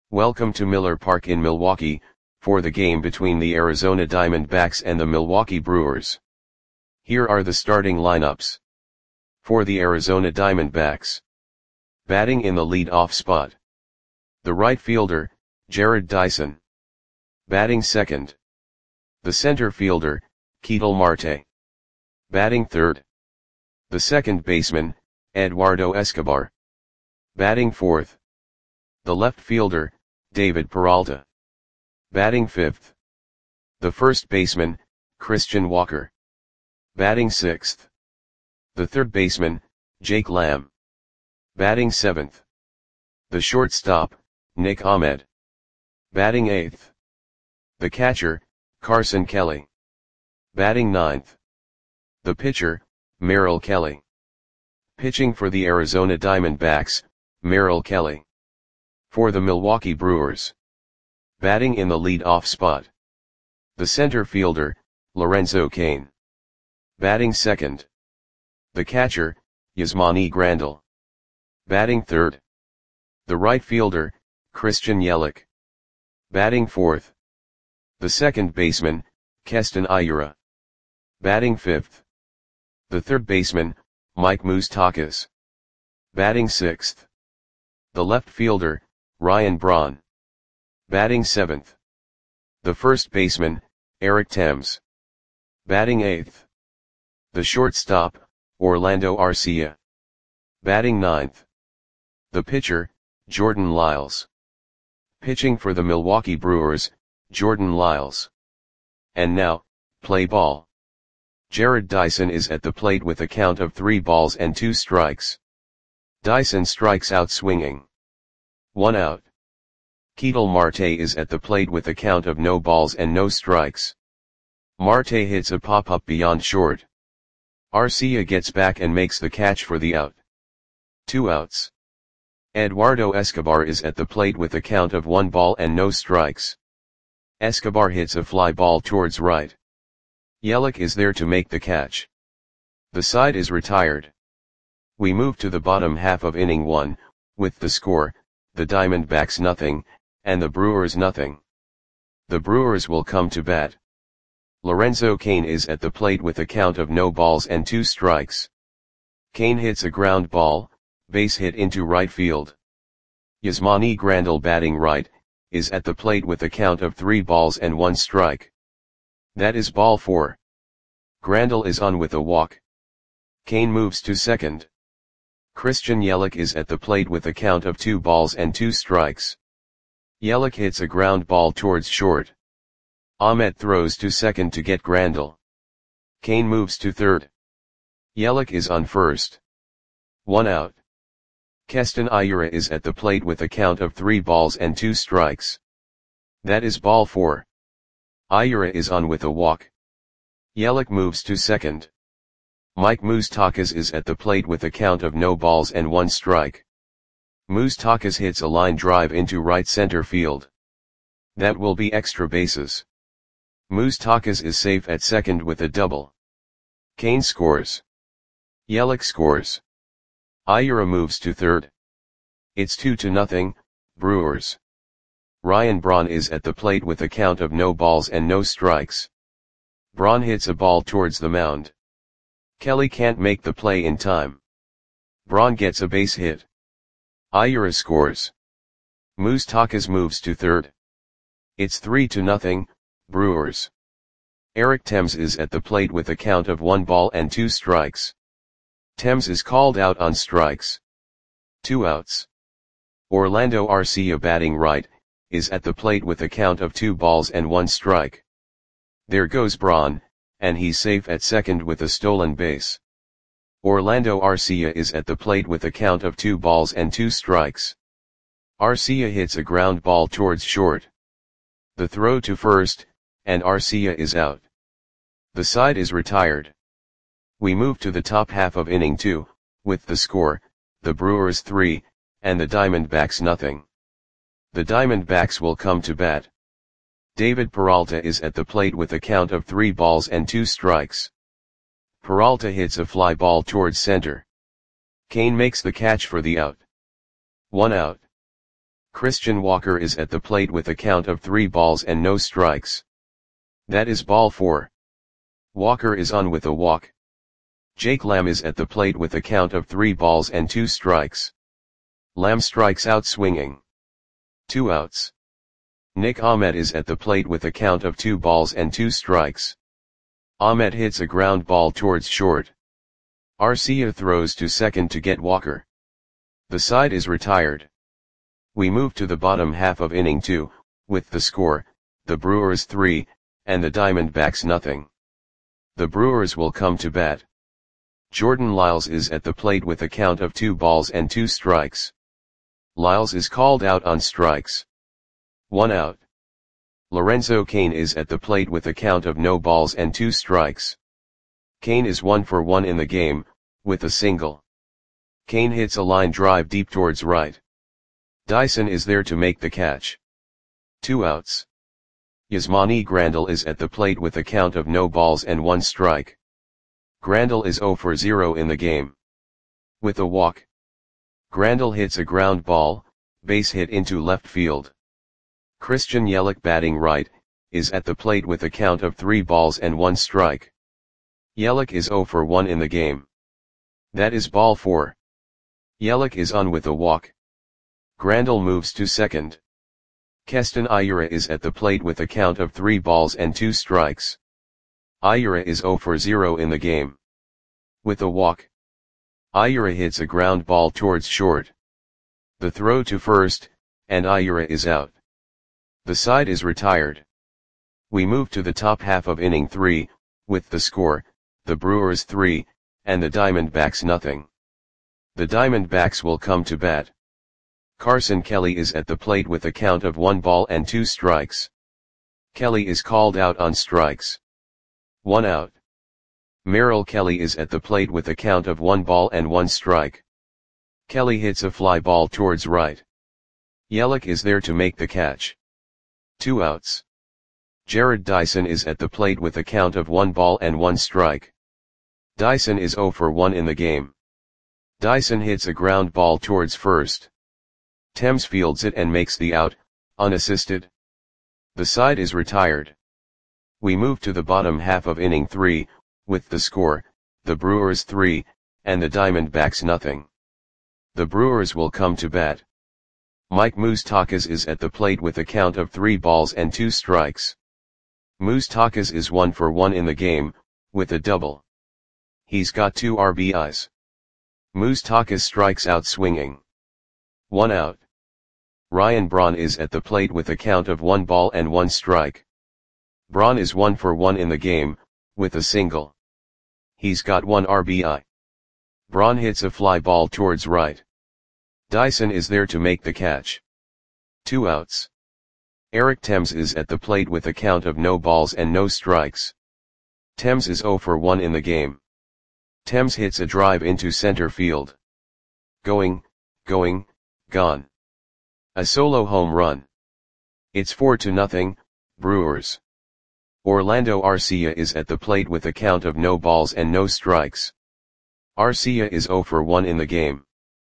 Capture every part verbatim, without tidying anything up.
Welcome to Miller Park in Milwaukee, for the game between the Arizona Diamondbacks and the Milwaukee Brewers. Here are the starting lineups. For the Arizona Diamondbacks. Batting in the lead-off spot. The right fielder, Jarrod Dyson. Batting second. The center fielder, Ketel Marte. Batting third. The second baseman, Eduardo Escobar. Batting fourth. The left fielder, David Peralta. Batting fifth. The first baseman, Christian Walker. Batting sixth. The third baseman, Jake Lamb. Batting seventh. The shortstop, Nick Ahmed. Batting eighth. The catcher, Carson Kelly. Batting ninth. The pitcher, Merrill Kelly. Pitching for the Arizona Diamondbacks, Merrill Kelly. For the Milwaukee Brewers. Batting in the lead-off spot. The center fielder, Lorenzo Cain. Batting second. The catcher, Yasmani Grandal. Batting third. The right fielder, Christian Yelich. Batting fourth. The second baseman, Keston Hiura. Batting fifth. The third baseman, Mike Moustakas. Batting sixth. The left fielder, Ryan Braun. Batting seventh. The first baseman, Eric Thames. Batting eighth. The shortstop, Orlando Arcia. Batting ninth. The pitcher, Jordan Lyles. Pitching for the Milwaukee Brewers, Jordan Lyles. And now, play ball. Jarrod Dyson is at the plate with a count of three balls and two strikes. Dyson strikes out swinging. One out. Ketel Marte is at the plate with a count of no balls and no strikes. Marte hits a pop-up beyond short. Arcia gets back and makes the catch for the out. Two outs. Eduardo Escobar is at the plate with a count of one ball and no strikes. Escobar hits a fly ball towards right. Yelich is there to make the catch. The side is retired. We move to the bottom half of inning one, with the score, the Diamondbacks nothing, and the Brewers nothing. The Brewers will come to bat. Lorenzo Cain is at the plate with a count of no balls and two strikes. Cain hits a ground ball, base hit into right field. Yasmani Grandal batting right, is at the plate with a count of three balls and one strike. That is ball four. Grandal is on with a walk. Cain moves to second. Christian Yelich is at the plate with a count of two balls and two strikes. Yelich hits a ground ball towards short. Ahmed throws to second to get Grandal. Cain moves to third. Yelich is on first. One out. Keston Hiura is at the plate with a count of three balls and two strikes. That is ball four. Hiura is on with a walk. Yelich moves to second. Mike Moustakas is at the plate with a count of no balls and one strike. Moustakas hits a line drive into right center field. That will be extra bases. Moustakas is safe at second with a double. Cain scores. Yelich scores. Hiura moves to third. It's two to nothing, Brewers. Ryan Braun is at the plate with a count of no balls and no strikes. Braun hits a ball towards the mound. Kelly can't make the play in time. Braun gets a base hit. Hiura scores. Moustakas moves to third. It's three to nothing, Brewers. Eric Thames is at the plate with a count of one ball and two strikes. Thames is called out on strikes. Two outs. Orlando Arcia batting right, is at the plate with a count of two balls and one strike. There goes Braun, and he's safe at second with a stolen base. Orlando Arcia is at the plate with a count of two balls and two strikes. Arcia hits a ground ball towards short. The throw to first, and Arcia is out. The side is retired. We move to the top half of inning two, with the score, the Brewers three, and the Diamondbacks nothing. The Diamondbacks will come to bat. David Peralta is at the plate with a count of three balls and two strikes. Peralta hits a fly ball towards center. Cain makes the catch for the out. One out. Christian Walker is at the plate with a count of three balls and no strikes. That is ball four. Walker is on with a walk. Jake Lamb is at the plate with a count of three balls and two strikes. Lamb strikes out swinging. Two outs. Nick Ahmed is at the plate with a count of two balls and two strikes. Ahmed hits a ground ball towards short. Arcia throws to second to get Walker. The side is retired. We move to the bottom half of inning two, with the score, the Brewers three, and the Diamondbacks nothing. The Brewers will come to bat. Jordan Lyles is at the plate with a count of two balls and two strikes. Lyles is called out on strikes. One out. Lorenzo Cain is at the plate with a count of no balls and two strikes. Cain is one for one in the game, with a single. Cain hits a line drive deep towards right. Dyson is there to make the catch. Two outs. Yasmani Grandal is at the plate with a count of no balls and one strike. Grandal is zero for zero in the game. With a walk. Grandal hits a ground ball, base hit into left field. Christian Yelich, batting right, is at the plate with a count of three balls and one strike. Yelich is zero for one in the game. That is ball four. Yelich is on with a walk. Grandal moves to second. Keston Hiura is at the plate with a count of three balls and two strikes. Hiura is zero for zero in the game. With a walk. Hiura hits a ground ball towards short. The throw to first, and Hiura is out. The side is retired. We move to the top half of inning three, with the score, the Brewers three, and the Diamondbacks nothing. The Diamondbacks will come to bat. Carson Kelly is at the plate with a count of one ball and two strikes. Kelly is called out on strikes. One out. Merrill Kelly is at the plate with a count of one ball and one strike. Kelly hits a fly ball towards right. Yelich is there to make the catch. Two outs. Jared Dyson is at the plate with a count of one ball and one strike. Dyson is zero for one in the game. Dyson hits a ground ball towards first. Thames fields it and makes the out, unassisted. The side is retired. We move to the bottom half of inning three, with the score, the Brewers three, and the Diamondbacks nothing. The Brewers will come to bat. Mike Moustakas is at the plate with a count of three balls and two strikes. Moustakas is one for one in the game, with a double. He's got two R B Is. Moustakas strikes out swinging. One out. Ryan Braun is at the plate with a count of one ball and one strike. Braun is one for one in the game, with a single. He's got one R B I. Braun hits a fly ball towards right. Dyson is there to make the catch. Two outs. Eric Thames is at the plate with a count of no balls and no strikes. Thames is zero for one in the game. Thames hits a drive into center field. Going, going, gone. A solo home run. It's four to nothing, Brewers. Orlando Arcia is at the plate with a count of no balls and no strikes. Arcia is zero for one in the game.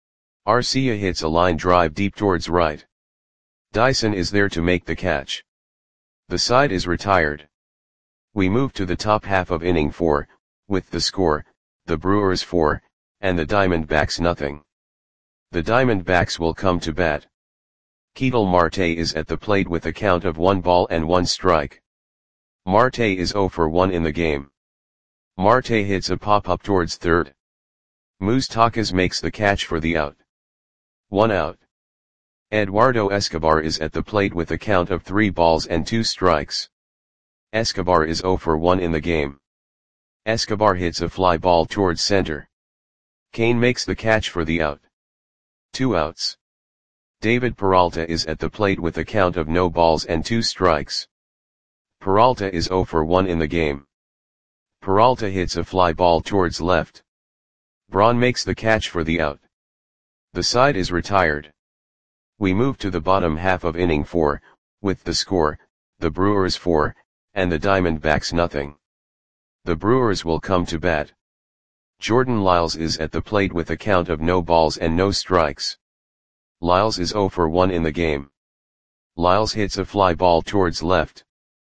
Arcia hits a line drive deep towards right. Dyson is there to make the catch. The side is retired. We move to the top half of inning four, with the score, the Brewers four, and the Diamondbacks nothing. The Diamondbacks will come to bat. Ketel Marte is at the plate with a count of one ball and one strike. Marte is zero for one in the game. Marte hits a pop-up towards third. Moustakas makes the catch for the out. One out. Eduardo Escobar is at the plate with a count of three balls and two strikes. Escobar is zero for one in the game. Escobar hits a fly ball towards center. Cain makes the catch for the out. Two outs. David Peralta is at the plate with a count of no balls and two strikes. Peralta is zero for one in the game. Peralta hits a fly ball towards left. Braun makes the catch for the out. The side is retired. We move to the bottom half of inning four, with the score, the Brewers four, and the Diamondbacks nothing. The Brewers will come to bat. Jordan Lyles is at the plate with a count of no balls and no strikes. Lyles is zero for one in the game. Lyles hits a fly ball towards left.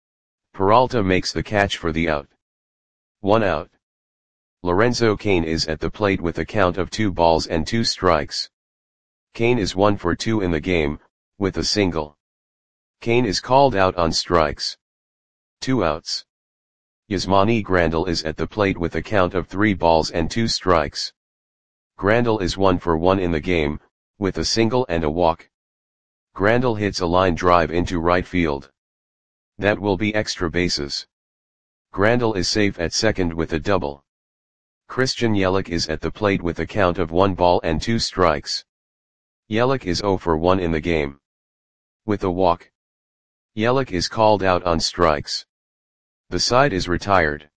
Peralta makes the catch for the out. One out. Lorenzo Cain is at the plate with a count of two balls and two strikes. Cain is one for two in the game, with a single. Cain is called out on strikes. Two outs. Yasmani Grandal is at the plate with a count of three balls and two strikes. Grandal is one for one in the game, with a single and a walk. Grandal hits a line drive into right field. That will be extra bases. Grandal is safe at second with a double. Christian Yelich is at the plate with a count of one ball and two strikes. Yelich is zero for one in the game. With a walk. Yelich is called out on strikes. The side is retired.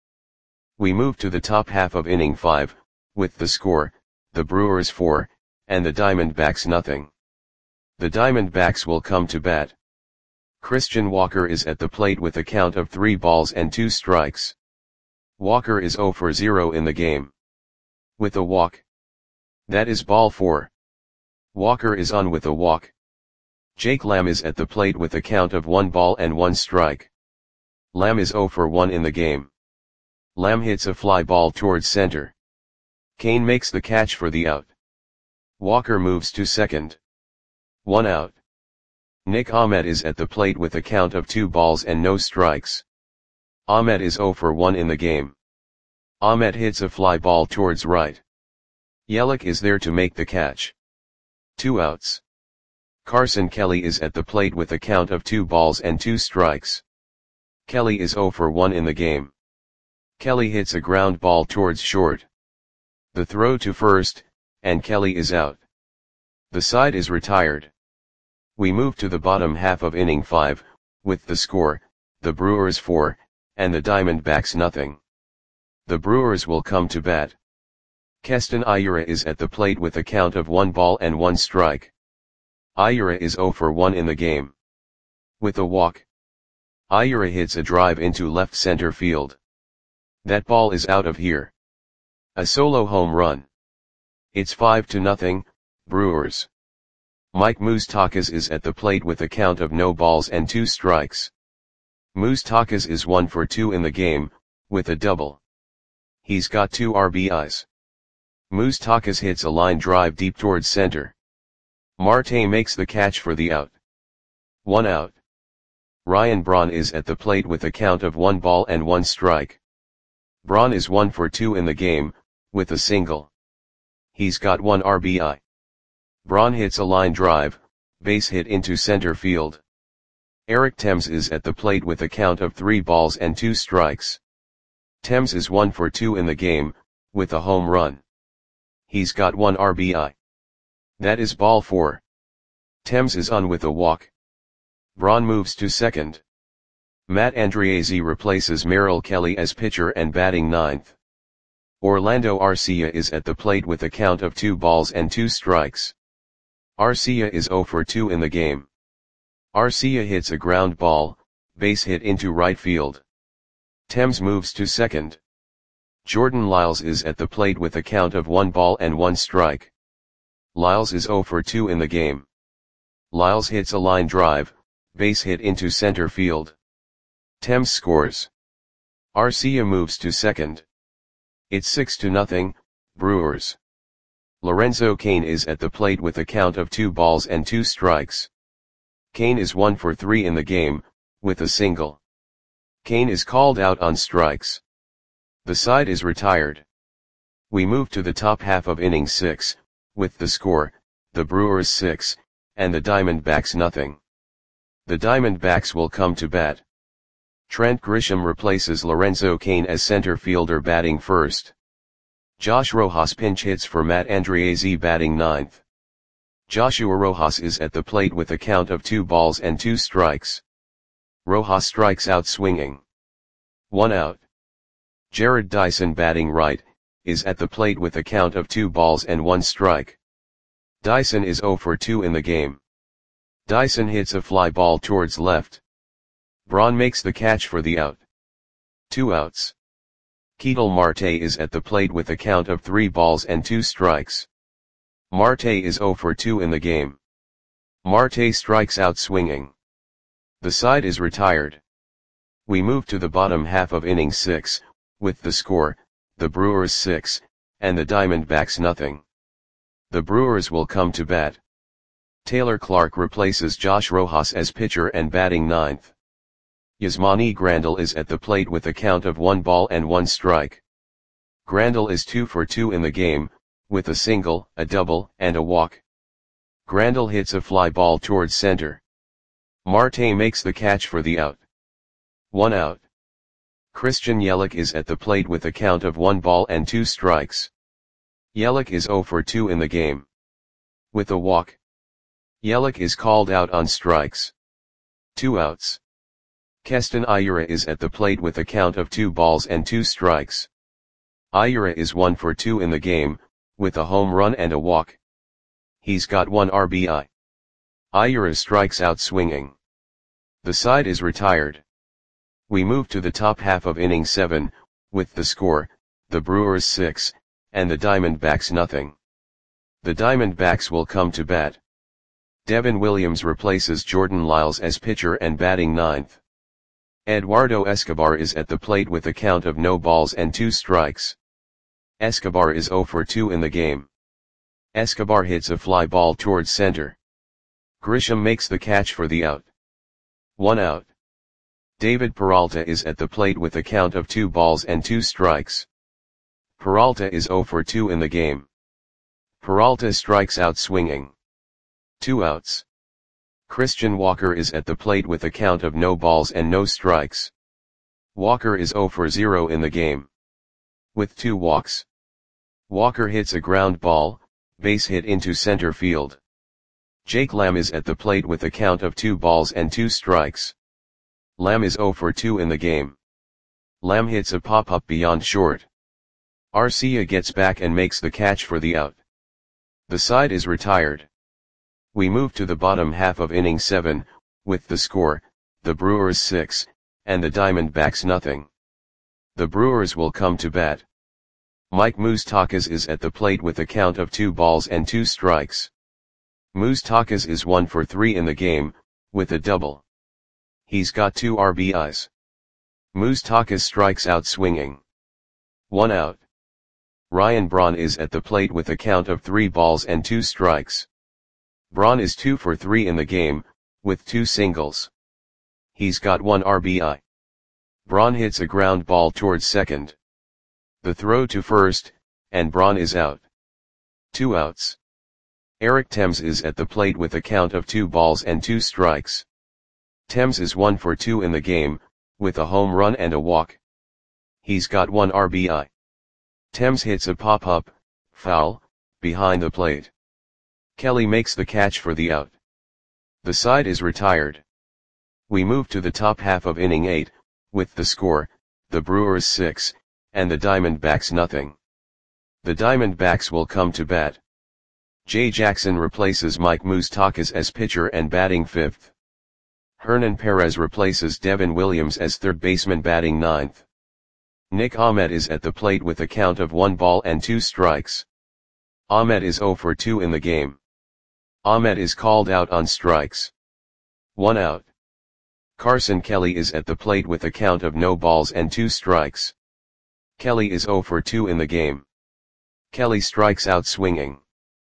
We move to the top half of inning five, with the score, the Brewers four, and the Diamondbacks nothing. The Diamondbacks will come to bat. Christian Walker is at the plate with a count of three balls and two strikes. Walker is zero for zero in the game. With a walk. That is ball four. Walker is on with a walk. Jake Lamb is at the plate with a count of one ball and one strike. Lamb is zero for one in the game. Lamb hits a fly ball towards center. Cain makes the catch for the out. Walker moves to second. One out. Nick Ahmed is at the plate with a count of two balls and no strikes. Ahmed is zero for one in the game. Ahmed hits a fly ball towards right. Yelich is there to make the catch. Two outs. Carson Kelly is at the plate with a count of two balls and two strikes. Kelly is zero for one in the game. Kelly hits a ground ball towards short. The throw to first, and Kelly is out. The side is retired. We move to the bottom half of inning five, with the score, the Brewers four, and the Diamondbacks nothing. The Brewers will come to bat. Keston Hiura is at the plate with a count of one ball and one strike. Hiura is zero for one in the game. With a walk. Hiura hits a drive into left center field. That ball is out of here. A solo home run. It's five to nothing, Brewers. Mike Moustakas is at the plate with a count of no balls and two strikes. Moustakas is one for two in the game, with a double. He's got two R B Is. Moustakas hits a line drive deep towards center. Marte makes the catch for the out. One out. Ryan Braun is at the plate with a count of one ball and one strike. Braun is one for two in the game, with a single. He's got one R B I. Braun hits a line drive, base hit into center field. Eric Thames is at the plate with a count of three balls and two strikes. Thames is one for two in the game, with a home run. He's got one R B I. That is ball four. Thames is on with a walk. Braun moves to second. Matt Andriese replaces Merrill Kelly as pitcher and batting ninth. Orlando Arcia is at the plate with a count of two balls and two strikes. Arcia is zero for two in the game. Arcia hits a ground ball, base hit into right field. Thames moves to second. Jordan Lyles is at the plate with a count of one ball and one strike. Lyles is zero for two in the game. Lyles hits a line drive, base hit into center field. Thames scores. Arcia moves to second. It's six to nothing, Brewers. Lorenzo Cain is at the plate with a count of two balls and two strikes. Cain is one for three in the game, with a single. Cain is called out on strikes. The side is retired. We move to the top half of inning six, with the score, the Brewers six, and the Diamondbacks nothing. The Diamondbacks will come to bat. Trent Grisham replaces Lorenzo Cain as center fielder batting first. Josh Rojas pinch hits for Matt Andriese batting ninth. Joshua Rojas is at the plate with a count of two balls and two strikes. Rojas strikes out swinging. One out. Jared Dyson batting right, is at the plate with a count of two balls and one strike. Dyson is zero for two in the game. Dyson hits a fly ball towards left. Braun makes the catch for the out. Two outs. Ketel Marte is at the plate with a count of three balls and two strikes. Marte is zero for two in the game. Marte strikes out swinging. The side is retired. We move to the bottom half of inning six, with the score, the Brewers six, and the Diamondbacks nothing. The Brewers will come to bat. Taylor Clark replaces Josh Rojas as pitcher and batting ninth. Yasmani Grandal is at the plate with a count of one ball and one strike. Grandal is two for two in the game, with a single, a double, and a walk. Grandal hits a fly ball towards center. Marte makes the catch for the out. One out. Christian Yelich is at the plate with a count of one ball and two strikes. Yelich is zero for two in the game. With a walk. Yelich is called out on strikes. Two outs. Keston Hiura is at the plate with a count of two balls and two strikes. Hiura is one for two in the game, with a home run and a walk. He's got one R B I. Hiura strikes out swinging. The side is retired. We move to the top half of inning seven, with the score, the Brewers six, and the Diamondbacks nothing. The Diamondbacks will come to bat. Devin Williams replaces Jordan Lyles as pitcher and batting ninth. Eduardo Escobar is at the plate with a count of no balls and two strikes. Escobar is zero for two in the game. Escobar hits a fly ball towards center. Grisham makes the catch for the out. One out. David Peralta is at the plate with a count of two balls and two strikes. Peralta is zero for two in the game. Peralta strikes out swinging. Two outs. Christian Walker is at the plate with a count of no balls and no strikes. Walker is zero for zero in the game. With two walks. Walker hits a ground ball, base hit into center field. Jake Lamb is at the plate with a count of two balls and two strikes. Lamb is zero for two in the game. Lamb hits a pop-up beyond short. Arcia gets back and makes the catch for the out. The side is retired. We move to the bottom half of inning seven, with the score, the Brewers six, and the Diamondbacks nothing. The Brewers will come to bat. Mike Moustakas is at the plate with a count of two balls and two strikes. Moustakas is one for three in the game, with a double. He's got two R B Is. Moustakas strikes out swinging. One out. Ryan Braun is at the plate with a count of three balls and two strikes. Braun is two for three in the game, with two singles. He's got one R B I. Braun hits a ground ball towards second. The throw to first, and Braun is out. Two outs. Eric Thames is at the plate with a count of two balls and two strikes. Thames is one for two in the game, with a home run and a walk. He's got one R B I. Thames hits a pop-up, foul, behind the plate. Kelly makes the catch for the out. The side is retired. We move to the top half of inning eight, with the score, the Brewers six, and the Diamondbacks nothing. The Diamondbacks will come to bat. Jay Jackson replaces Mike Moustakas as pitcher and batting fifth. Hernan Perez replaces Devin Williams as third baseman batting ninth. Nick Ahmed is at the plate with a count of one ball and two strikes. Ahmed is zero for two in the game. Ahmed is called out on strikes. One out. Carson Kelly is at the plate with a count of no balls and two strikes. Kelly is zero for two in the game. Kelly strikes out swinging.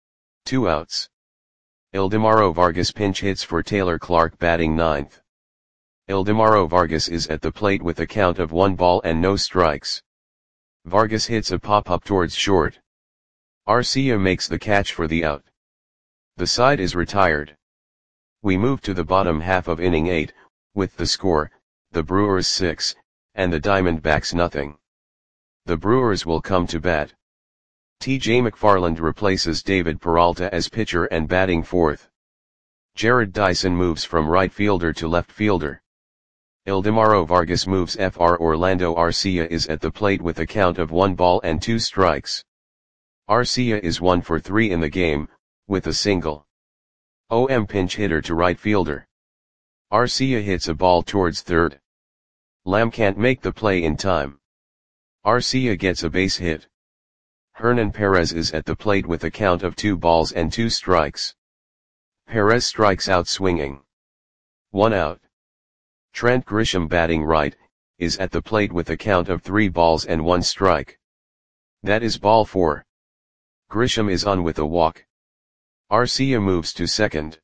Two outs. Ildemaro Vargas pinch hits for Taylor Clark batting ninth. Ildemaro Vargas is at the plate with a count of one ball and no strikes. Vargas hits a pop-up towards short. Arcia makes the catch for the out. The side is retired. We move to the bottom half of inning eight, with the score, the Brewers six, and the Diamondbacks nothing. The Brewers will come to bat. T J McFarland replaces David Peralta as pitcher and batting fourth. Jared Dyson moves from right fielder to left fielder. Ildemaro Vargas moves. F R Orlando Arcia is at the plate with a count of one ball and two strikes. Arcia is one for three in the game, with a single. O M pinch hitter to right fielder. Arcia hits a ball towards third. Lamb can't make the play in time. Arcia gets a base hit. Hernan Perez is at the plate with a count of two balls and two strikes. Perez strikes out swinging. One out. Trent Grisham batting right, is at the plate with a count of three balls and one strike. That is ball four. Grisham is on with a walk. Arcia moves to second.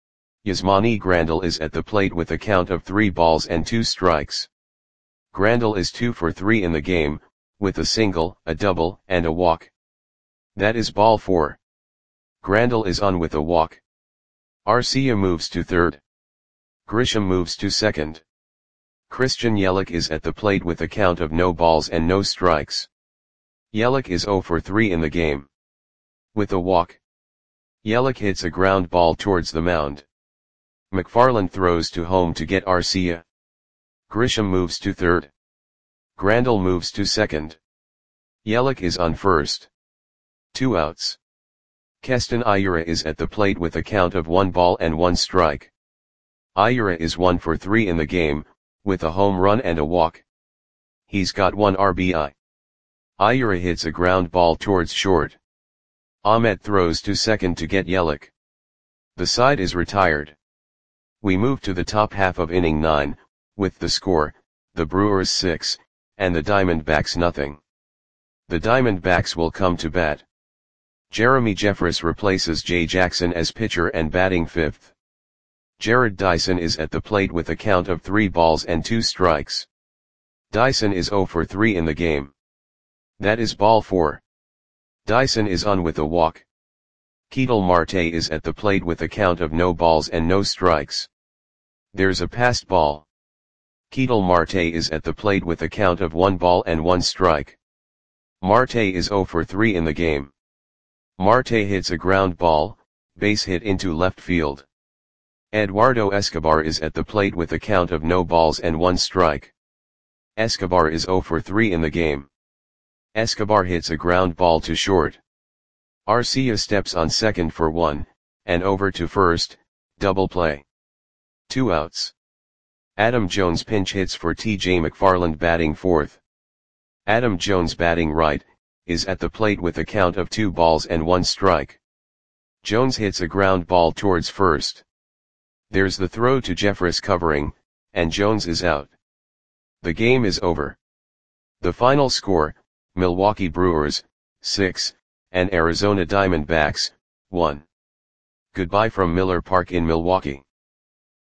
Yasmani Grandal is at the plate with a count of three balls and two strikes. Grandal is two for three in the game, with a single, a double, and a walk. That is ball four. Grandal is on with a walk. Arcia moves to third. Grisham moves to second. Christian Yelich is at the plate with a count of no balls and no strikes. Yelich is zero for three in the game. With a walk. Yelich hits a ground ball towards the mound. McFarland throws to home to get Arcia. Grisham moves to third. Grandal moves to second. Yelich is on first. Two outs. Keston Hiura is at the plate with a count of one ball and one strike. Hiura is one for three in the game, with a home run and a walk. He's got one R B I. Hiura hits a ground ball towards short. Ahmed throws to second to get Yelich. The side is retired. We move to the top half of inning nine, with the score, the Brewers six, and the Diamondbacks nothing. The Diamondbacks will come to bat. Jeremy Jeffress replaces Jay Jackson as pitcher and batting fifth. Jared Dyson is at the plate with a count of three balls and two strikes. Dyson is zero for three in the game. That is ball four. Dyson is on with a walk. Ketel Marte is at the plate with a count of no balls and no strikes. There's a passed ball. Ketel Marte is at the plate with a count of one ball and one strike. Marte is zero for three in the game. Marte hits a ground ball, base hit into left field. Eduardo Escobar is at the plate with a count of no balls and one strike. Escobar is zero for three in the game. Escobar hits a ground ball to short. Arcia steps on second for one, and over to first, double play. Two outs. Adam Jones pinch hits for T J McFarland batting fourth. Adam Jones batting right, is at the plate with a count of two balls and one strike. Jones hits a ground ball towards first. There's the throw to Jeffress covering, and Jones is out. The game is over. The final score, Milwaukee Brewers, six, and Arizona Diamondbacks, one. Goodbye from Miller Park in Milwaukee.